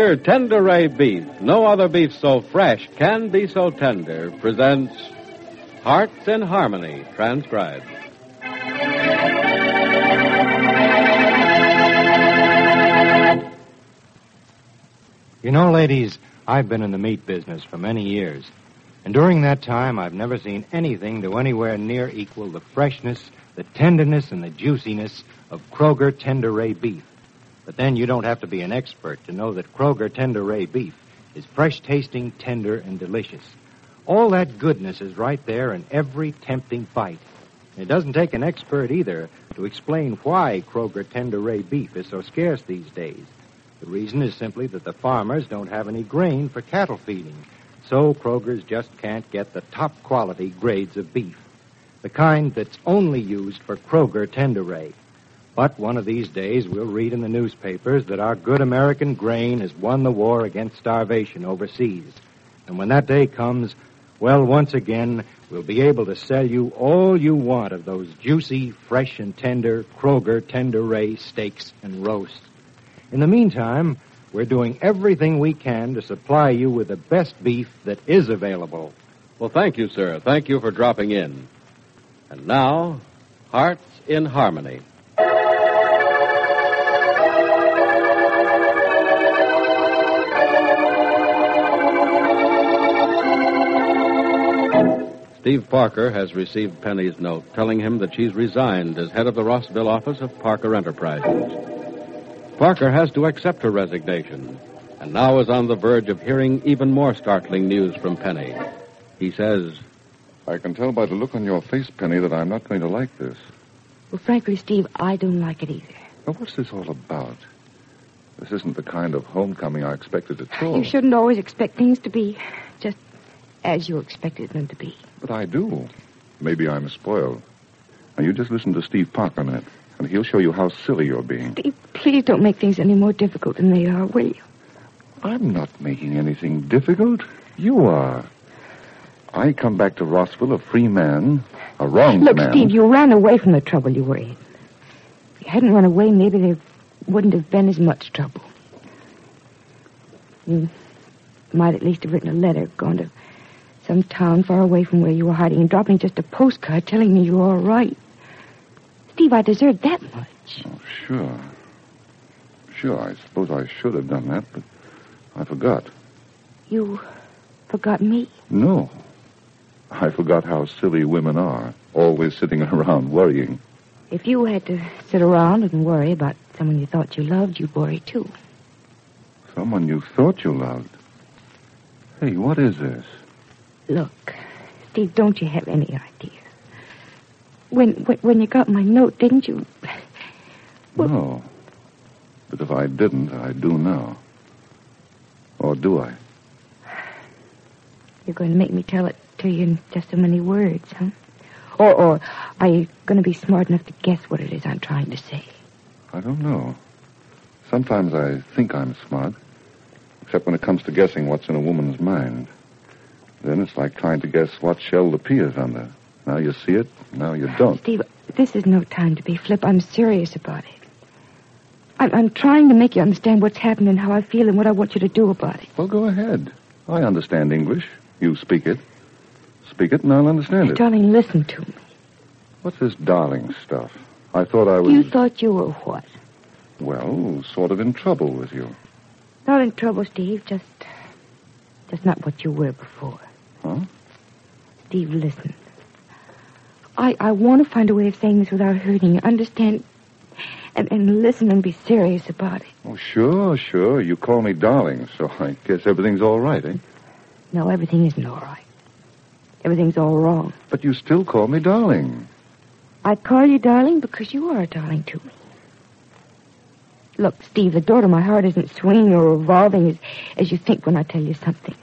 Kroger Tenderay Beef, no other beef so fresh can be so tender, presents Hearts in Harmony, transcribed. You know, ladies, I've been in the meat business for many years. And during that time, I've never seen anything to anywhere near equal the freshness, the tenderness, and the juiciness of Kroger Tenderay Beef. But then you don't have to be an expert to know that Kroger Tenderay Beef is fresh-tasting, tender, and delicious. All that goodness is right there in every tempting bite. And it doesn't take an expert either to explain why Kroger Tenderay Beef is so scarce these days. The reason is simply that the farmers don't have any grain for cattle feeding, so Kroger's just can't get the top-quality grades of beef, the kind that's only used for Kroger Tenderay. But one of these days, we'll read in the newspapers that our good American grain has won the war against starvation overseas. And when that day comes, well, once again, we'll be able to sell you all you want of those juicy, fresh, and tender Kroger Tenderay steaks and roasts. In the meantime, we're doing everything we can to supply you with the best beef that is available. Well, thank you, sir. Thank you for dropping in. And now, Hearts in Harmony. Steve Parker has received Penny's note telling him that she's resigned as head of the Rossville office of Parker Enterprises. Parker has to accept her resignation, and now is on the verge of hearing even more startling news from Penny. He says, I can tell by the look on your face, Penny, that I'm not going to like this. Well, frankly, Steve, I don't like it either. Now, what's this all about? This isn't the kind of homecoming I expected at all. You shouldn't always expect things to be just as you expected them to be. But I do. Maybe I'm spoiled. Now, you just listen to Steve Parker a minute, and he'll show you how silly you're being. Steve, please don't make things any more difficult than they are, will you? I'm not making anything difficult. You are. I come back to Rossville a free man, a wronged man. Look, Steve, you ran away from the trouble you were in. If you hadn't run away, maybe there wouldn't have been as much trouble. You might at least have written a letter, gone to some town far away from where you were hiding, and dropping just a postcard telling me you were all right. Steve, I deserve that much. Oh, sure. Sure, I suppose I should have done that, but I forgot. You forgot me? No. I forgot how silly women are, always sitting around worrying. If you had to sit around and worry about someone you thought you loved, you'd worry, too. Someone you thought you loved? Hey, what is this? Look, Steve, don't you have any idea? When you got my note, didn't you? Well, no. But if I didn't, I do now. Or do I? You're going to make me tell it to you in just so many words, huh? Or are you going to be smart enough to guess what it is I'm trying to say? I don't know. Sometimes I think I'm smart, except when it comes to guessing what's in a woman's mind. Then it's like trying to guess what shell the pea is under. Now you see it, now you don't. Steve, this is no time to be flip. I'm serious about it. I'm trying to make you understand what's happened and how I feel and what I want you to do about it. Well, go ahead. I understand English. You speak it. Speak it and I'll understand it. Darling, listen to me. What's this darling stuff? I thought I was... You thought you were what? Well, sort of in trouble with you. Not in trouble, Steve. Just not what you were before. Huh? Steve, listen. I want to find a way of saying this without hurting you. Understand? And listen and be serious about it. Oh, sure. You call me darling, so I guess everything's all right, eh? No, everything isn't all right. Everything's all wrong. But you still call me darling. I call you darling because you are a darling to me. Look, Steve, the door to my heart isn't swinging or revolving as you think when I tell you something.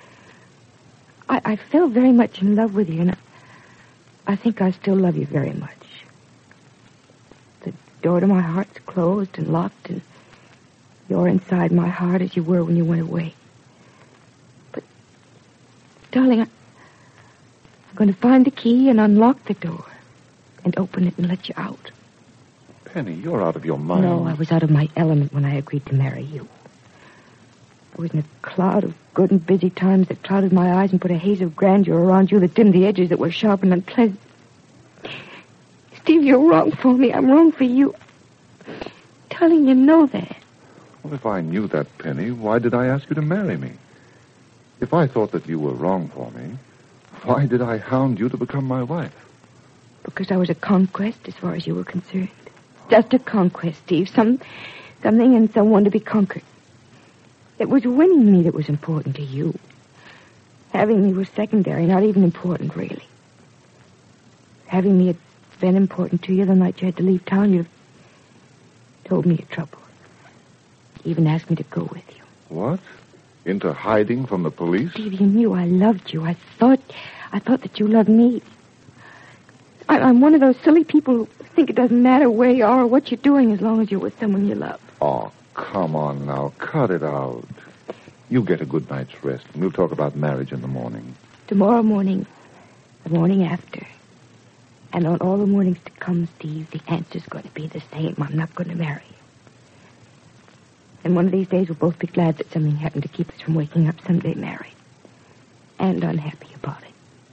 I fell very much in love with you, and I think I still love you very much. The door to my heart's closed and locked, and you're inside my heart as you were when you went away. But, darling, I'm going to find the key and unlock the door and open it and let you out. Penny, you're out of your mind. No, I was out of my element when I agreed to marry you. I was in a cloud of good and busy times that clouded my eyes and put a haze of grandeur around you that dimmed the edges that were sharp and unpleasant. Steve, you're wrong for me. I'm wrong for you. Darling, you know that. Well, if I knew that, Penny, why did I ask you to marry me? If I thought that you were wrong for me, why did I hound you to become my wife? Because I was a conquest as far as you were concerned. Just a conquest, Steve. Something and someone to be conquered. It was winning me that was important to you. Having me was secondary, not even important, really. Having me had been important to you the night you had to leave town, you'd have told me your trouble. You even asked me to go with you. What? Into hiding from the police? Steve, you knew I loved you. I thought that you loved me. I'm one of those silly people who think it doesn't matter where you are or what you're doing as long as you're with someone you love. Oh, come on now. Cut it out. You get a good night's rest, and we'll talk about marriage in the morning. Tomorrow morning, the morning after, and on all the mornings to come, Steve, the answer's going to be the same. I'm not going to marry you. And one of these days, we'll both be glad that something happened to keep us from waking up someday married. And unhappy about it.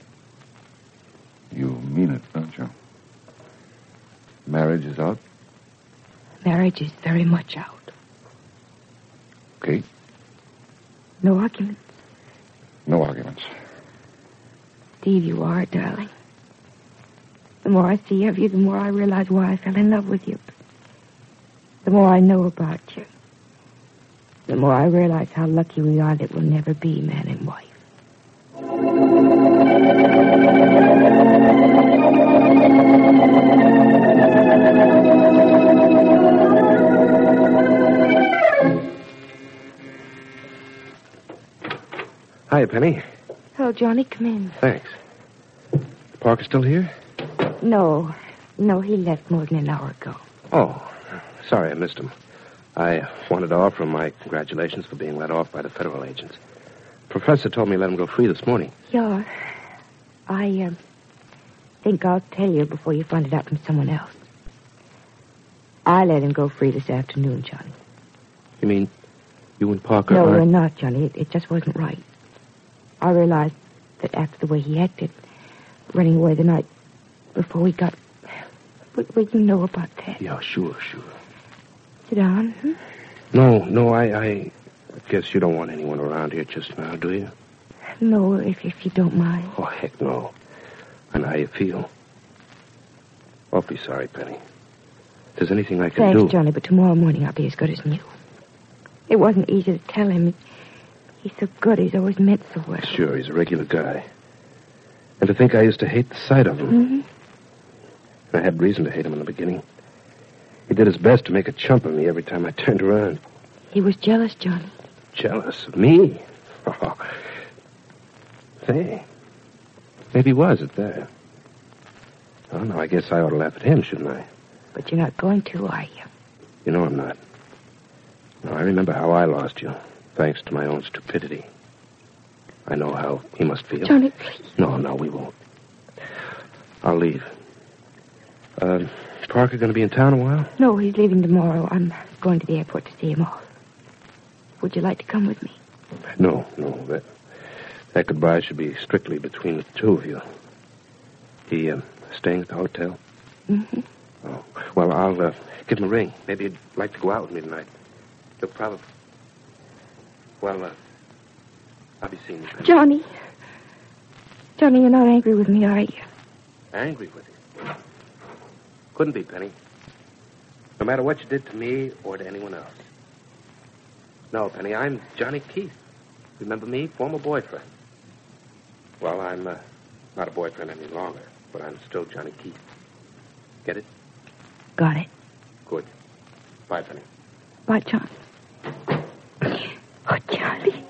You mean it, don't you? Marriage is out? Marriage is very much out. Okay. No arguments? No arguments. Steve, you are, darling. The more I see of you, the more I realize why I fell in love with you. The more I know about you. The more I realize how lucky we are that we'll never be man and wife. Hi, Penny. Hello, Johnny. Come in. Thanks. Parker still here? No, he left more than an hour ago. Oh, sorry I missed him. I wanted to offer him my congratulations for being let off by the federal agents. Professor told me to let him go free this morning. Yeah. I think I'll tell you before you find it out from someone else. I let him go free this afternoon, Johnny. You mean you and Parker No, aren't... we're not, Johnny. It just wasn't right. I realized that after the way he acted, running away the night before we got... Well, you know about that. Yeah, sure. Sit down. No, I guess you don't want anyone around here just now, do you? No, if you don't mind. Oh, heck no. I know how you feel. Awfully sorry, Penny. If there's anything I can do... Thanks, Johnny, but tomorrow morning I'll be as good as new. It wasn't easy to tell him. He's so good. He's always meant so well. Sure, he's a regular guy. And to think I used to hate the sight of him. Mm-hmm. I had reason to hate him in the beginning. He did his best to make a chump of me every time I turned around. He was jealous, Johnny. Jealous of me? Oh. Say, maybe he was at that. Oh, no, I guess I ought to laugh at him, shouldn't I? But you're not going to, are you? You know I'm not. No, I remember how I lost you, thanks to my own stupidity. I know how he must feel. Johnny, please. No, we won't. I'll leave. Parker going to be in town a while? No, he's leaving tomorrow. I'm going to the airport to see him off. Would you like to come with me? No. That goodbye should be strictly between the two of you. He staying at the hotel? Mm-hmm. Oh, well, I'll give him a ring. Maybe he'd like to go out with me tonight. He'll probably... Well, I'll be seeing you, Penny. Johnny, you're not angry with me, are you? Angry with you? Couldn't be, Penny. No matter what you did to me or to anyone else. No, Penny, I'm Johnny Keith. Remember me? Former boyfriend. Well, I'm not a boyfriend any longer, but I'm still Johnny Keith. Get it? Got it. Good. Bye, Penny. Bye, John. Oh, Charlie.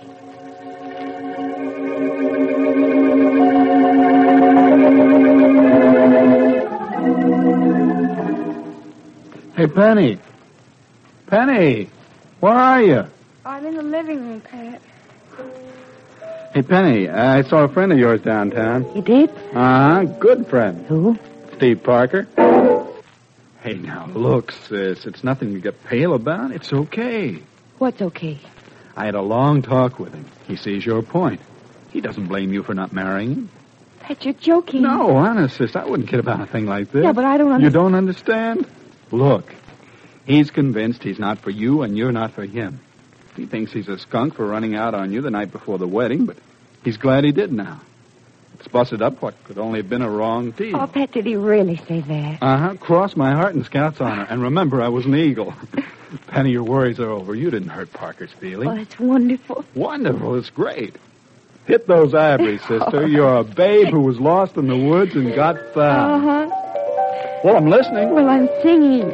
Hey, Penny. Penny, where are you? I'm in the living room, Pat. Hey, Penny, I saw a friend of yours downtown. You did? Uh-huh, good friend. Who? Steve Parker. Hey, now, look, sis, it's nothing to get pale about. It's okay. What's okay? I had a long talk with him. He sees your point. He doesn't blame you for not marrying him. Pat, you're joking. No, honest, sis, I wouldn't kid about a thing like this. Yeah, but I don't understand. You don't understand? Look, he's convinced he's not for you and you're not for him. He thinks he's a skunk for running out on you the night before the wedding, but he's glad he did now. It's busted up what could only have been a wrong deed. Oh, Pat, did he really say that? Uh-huh. Cross my heart and Scout's honor. And remember, I was an eagle. Penny, your worries are over. You didn't hurt Parker's feelings. Oh, that's wonderful. Wonderful. It's great. Hit those ivories, sister. You're a babe who was lost in the woods and got found. Uh-huh. Well, I'm listening. Well, I'm singing.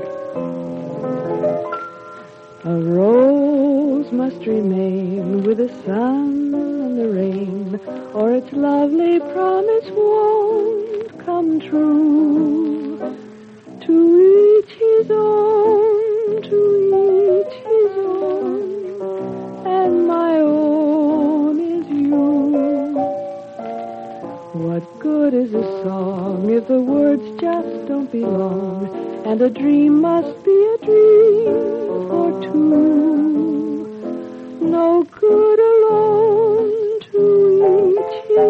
A rose must remain with the sun and the rain, or its lovely promise won't come true. To each his own, to each his own, and my own is you. What good is a song if the words just don't belong, and a dream must be a dream for two? No good alone, to each his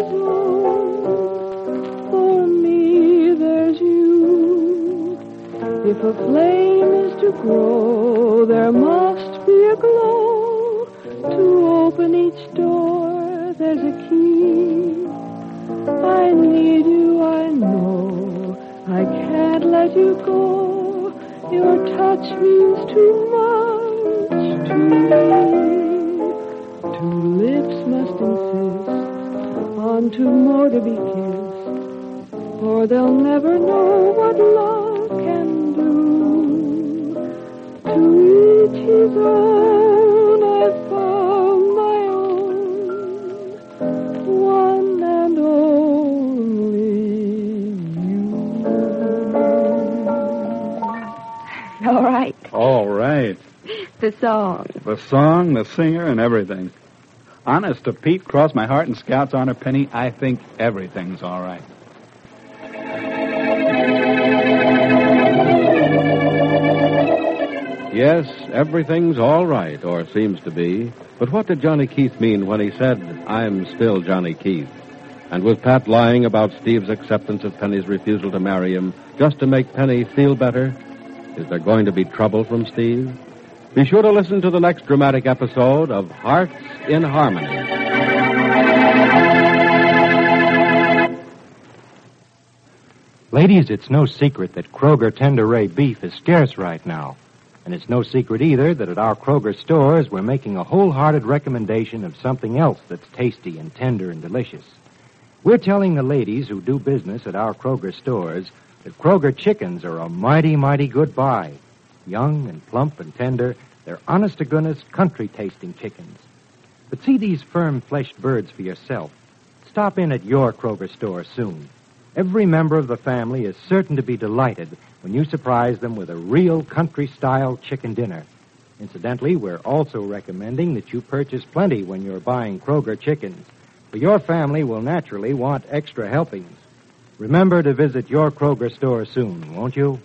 own. For me, there's you. If a flame is to grow, there must be a glow. To open each door, there's a key. I need you, I know. I can't let you go. Your touch means too much to me. Two lips must insist on two more to be kissed, or they'll never know what love can do. To each his own, I've found my own, one and only you. All right. All right. The song. The song, the singer, and everything. Honest to Pete, cross my heart and Scout's honor, Penny, I think everything's all right. Yes, everything's all right, or seems to be. But what did Johnny Keith mean when he said, I'm still Johnny Keith? And was Pat lying about Steve's acceptance of Penny's refusal to marry him just to make Penny feel better? Is there going to be trouble from Steve? Be sure to listen to the next dramatic episode of Hearts in Harmony. Ladies, it's no secret that Kroger Tender Ray beef is scarce right now. And it's no secret either that at our Kroger stores we're making a wholehearted recommendation of something else that's tasty and tender and delicious. We're telling the ladies who do business at our Kroger stores that Kroger chickens are a mighty, mighty good buy. Young and plump and tender, they're honest-to-goodness, country-tasting chickens. But see these firm-fleshed birds for yourself. Stop in at your Kroger store soon. Every member of the family is certain to be delighted when you surprise them with a real country-style chicken dinner. Incidentally, we're also recommending that you purchase plenty when you're buying Kroger chickens, for your family will naturally want extra helpings. Remember to visit your Kroger store soon, won't you?